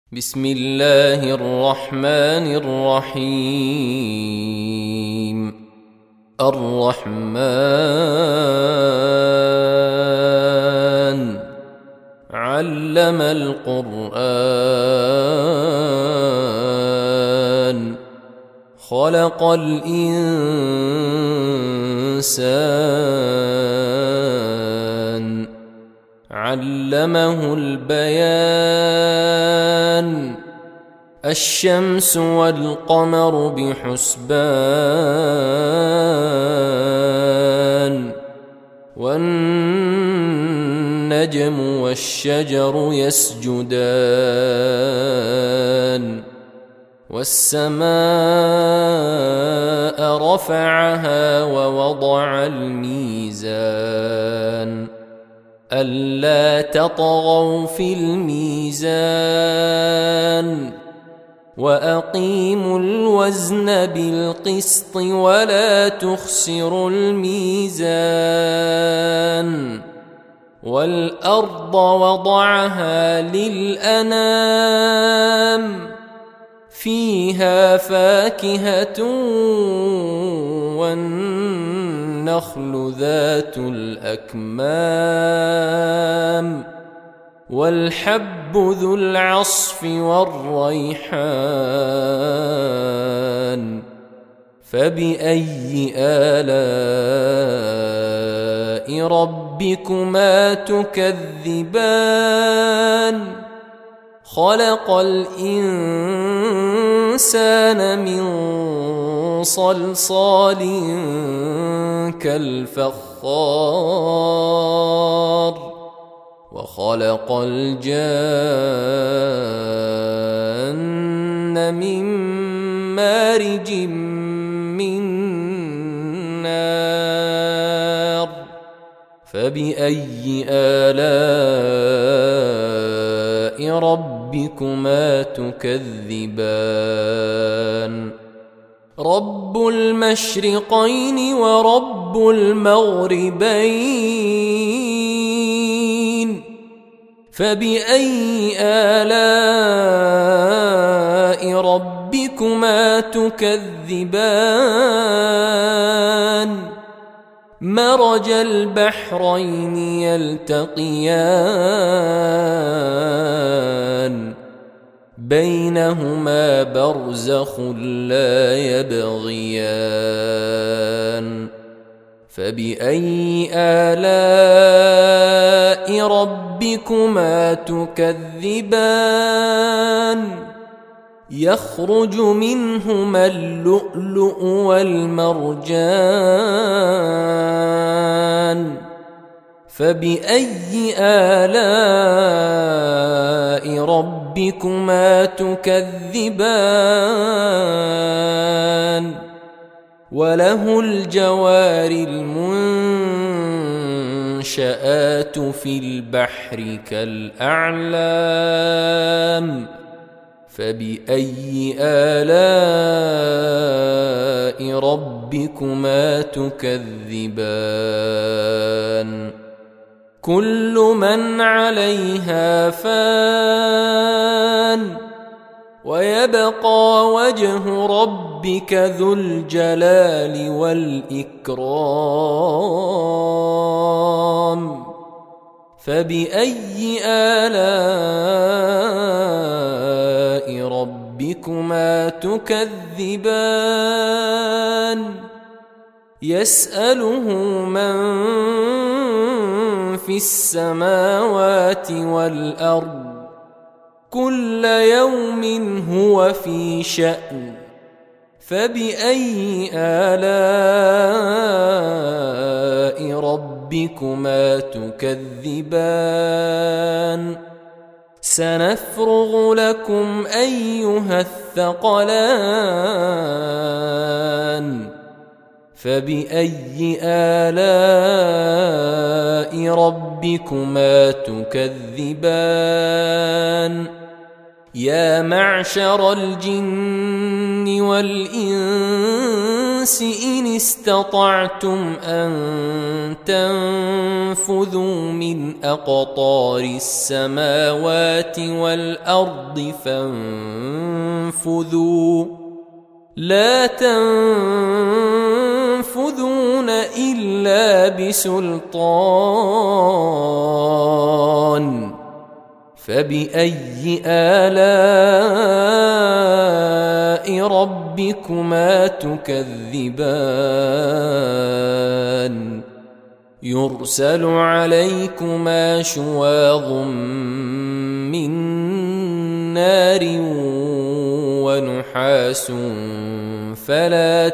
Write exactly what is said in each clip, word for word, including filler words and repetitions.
بسم الله الرحمن الرحيم. الرحمن علم القرآن خلق الإنسان علمه البيان الشمس والقمر بحسبان والنجم والشجر يسجدان والسماء رفعها ووضع الميزان ألا تطغوا في الميزان وأقيموا الوزن بالقسط ولا تخسروا الميزان والأرض وضعها للأنام فيها فاكهة والنخل ذات الأكمام والحب ذو العصف والريحان فبأي آلاء ربكما تكذبان خلق الإنسان من صلصال كالفخار وخلق الجان من مارج من نار فبأي آلاء ربكما تكذبان رب المشرقين ورب المغربين فبأي آلاء ربكما تكذبان مرج البحرين يلتقيان بينهما برزخ لا يبغيان فبأي آلاء ربكما تكذبان يخرج منهما اللؤلؤ والمرجان فبأي آلاء ربكما تكذبان وله الجوار المنشآت في البحر كالأعلام فبأي آلاء ربكما تكذبان كل من عليها فان ويبقى وجه ربك ذو الجلال والإكرام فبأي آلاء ربكما تكذبان يسأله من في السماوات والأرض كل يوم هو في شأن فبأي آلاء ربكما تكذبان سنفرغ لكم أيها الثقلان فبأي آلاء ربكما تكذبان يا معشر الجن والإنس إن استطعتم أن تنفذوا من أقطار السماوات والأرض فانفذوا لا تنفذون إلا بسلطان فبأي آلاء ربكما تكذبان يرسل عليكما شواظ من نار ونحاس فلا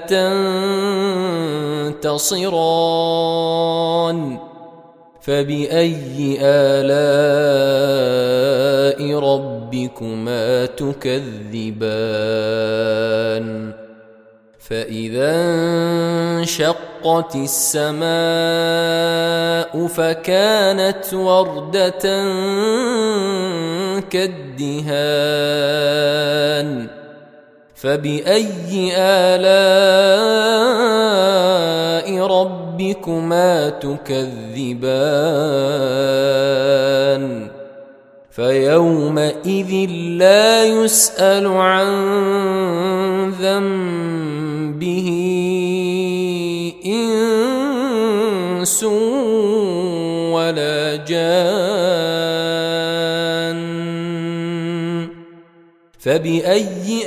تنتصران فبأي آلاء ربكما تكذبان فإذا انشقت السماء فكانت وردة كالدهان فبأي آلاء ربكما تكذبان فيومئذ لا يسأل عن ذنبه إنس ولا جان فبأي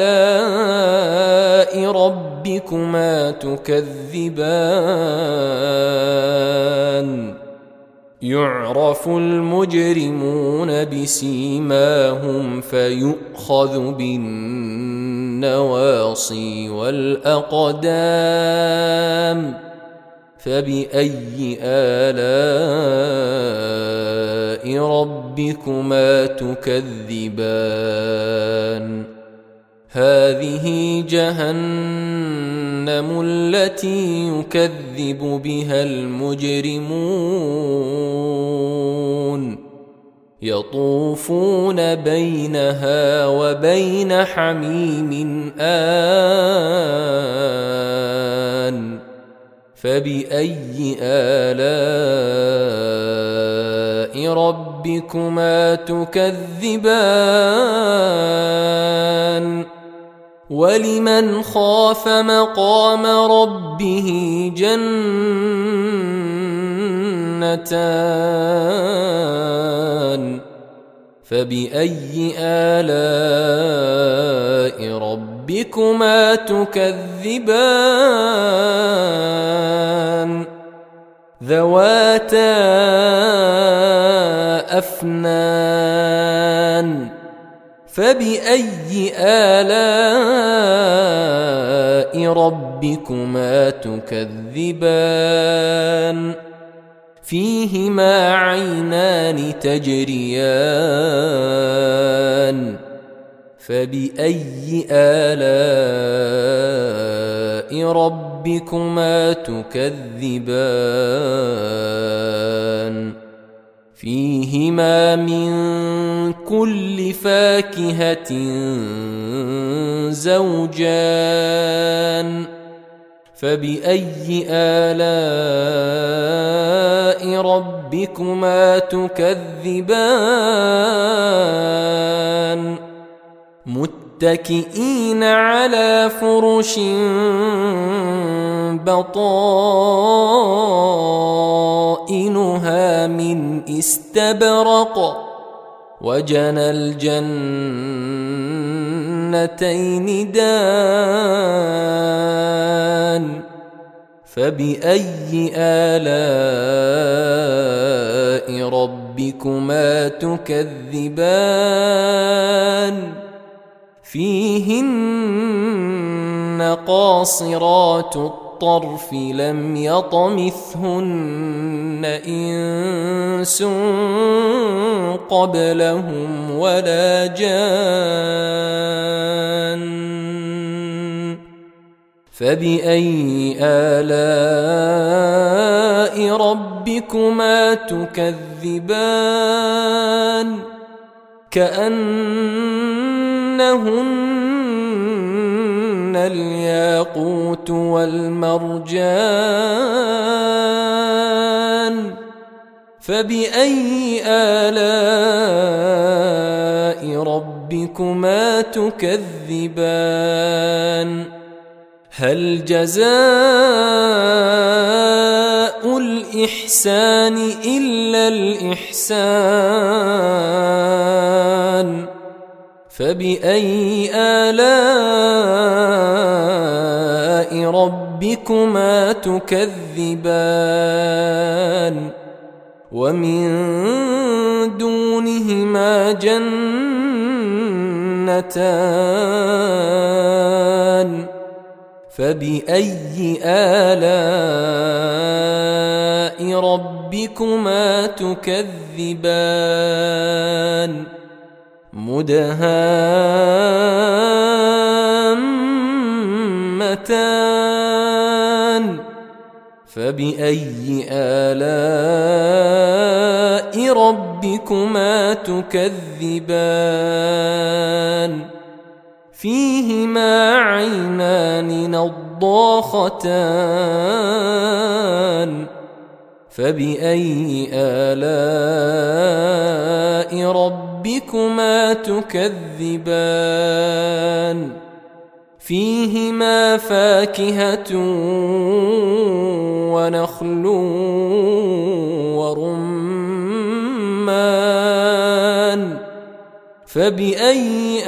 آلاء ربكما تكذبان يعرف المجرمون بسيماهم فيؤخذ بالنواصي والأقدام فبأي آلاء ربكما تكذبان هذه جهنم التي يكذب بها المجرمون يطوفون بينها وبين حميم آن فبأي آلاء ربكما تكذبان ولمن خاف مقام ربه جنتان فبأي آلاء ربكما تكذبان ذواتا أفنان فبأي آلاء ربكما تكذبان فيهما عينان تجريان فبأي آلاء ربكما تكذبان فيهما من كل فاكهة زوجان فبأي آلاء ربكما تكذبان متكئين على فرش بطائنها من استبرق وجنى الجنتين دان فبأي آلاء ربكما تكذبان فيهن قاصرات الطرف لم يطمثهن إنس قبلهم ولا جان فبأي آلاء ربكما تكذبان كأن كأنهن الياقوت والمرجان فبأي آلاء ربكما تكذبان هل جزاء الإحسان إلا الإحسان فبأي آلاء ربكما تكذبان ومن دونهما جنتان فبأي آلاء ربكما تكذبان مدهامتان فبأي آلاء ربكما تكذبان فيهما عينان نضاختان فبأي آلاء ربكما تكذبان فيهما فاكهة ونخل ورمان فبأي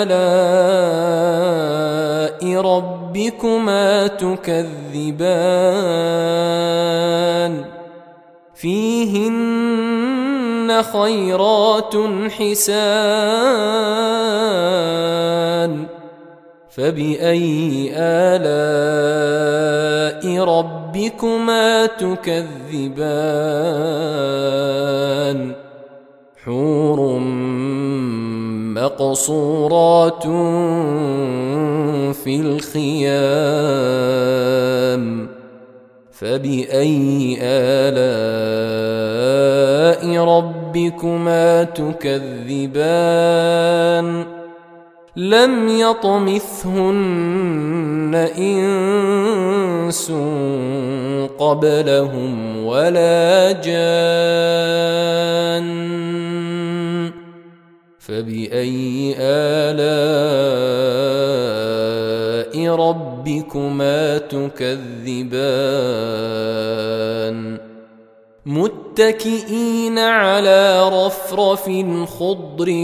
آلاء ربكما تكذبان فيهن خيرات حسان فبأي آلاء ربكما تكذبان حور مقصورات في الخيام فبأي آلاء ربكما تكذبان لم يطمثهن إنس قبلهم ولا جان فبأي آلاء ربكما تكذبان متكئين على رفرف خضر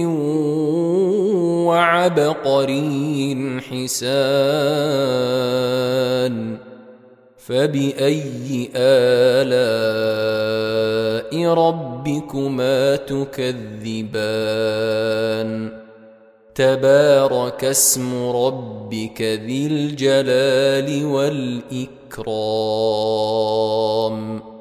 وعبقري حسان فبأي آلاء ربكما تكذبان تبارك اسم ربك ذي الجلال والإكرام